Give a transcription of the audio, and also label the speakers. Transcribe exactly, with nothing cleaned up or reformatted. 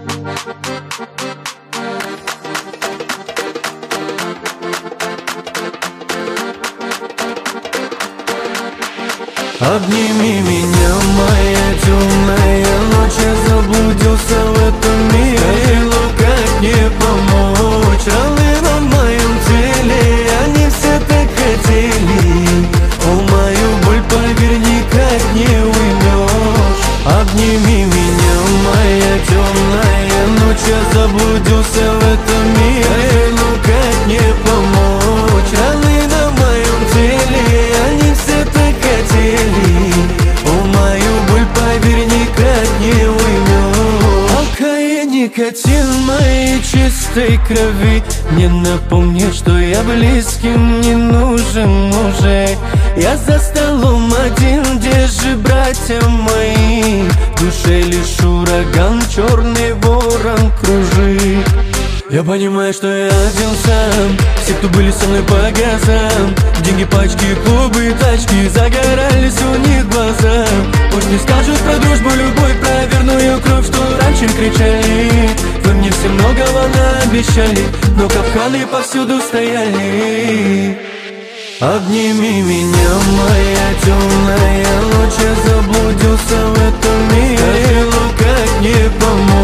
Speaker 1: Обними меня, моя темная ночь, я заблудился в этом мире. Но как мне помочь? Раны на моем теле, они все так хотели. О, мою боль, поверь, никак не уймешь. Обними меня, моя темная ночь, я заблудился в этом мире. Но как мне помочь? Раны на моем теле, они все так хотели. О, мою боль, поверь, никак не уймешь. Алкоголь, никотин моей чистой крови мне напомнит, что я близким не нужен уже. Я за столом один, где же братья мои? В душе лишь ураган, черный ворон кружит. Я понимаю, что я один сам. Все, кто были со мной по газам, деньги, пачки, клубы, тачки, загорались у них глаза. Пусть не скажут про дружбу, любовь, про верную кровь, что раньше кричали. Вы мне все многого наобещали, но капканы повсюду стояли. Обними меня, моя темная ночь, я заблудился в этом мире. Но как мне помочь?